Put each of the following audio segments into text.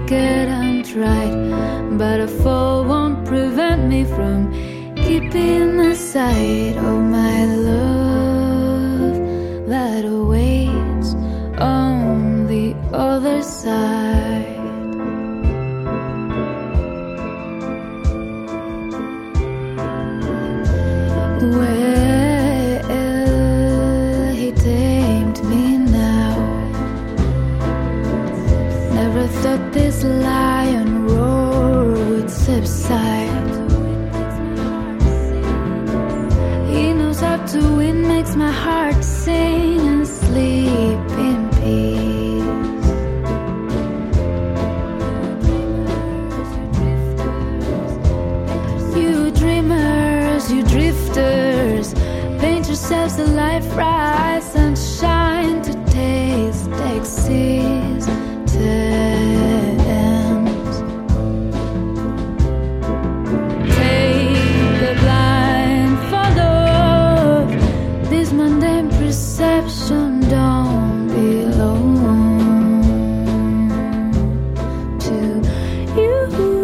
wicked and right, but a fall won't prevent me from keeping the sight of my love that awaits on the other side. Well, he tamed me now. Never thought this lion roar would subside. He knows how to win, makes my heart sing and sleep in peace. You dreamers, you drifters, paint yourselves a life, rise and shine to taste existence. Take the blindfold off, this mundane perception don't belong to you.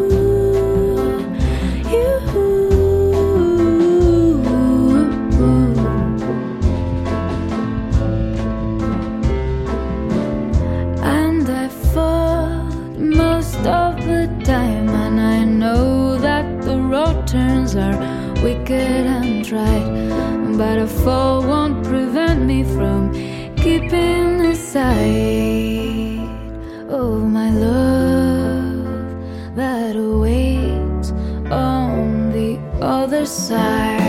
And I fought most of the time, and I know that the road turns are wicked and right, but a fall won't prevent me from keeping the sight of my love that awaits on the other side.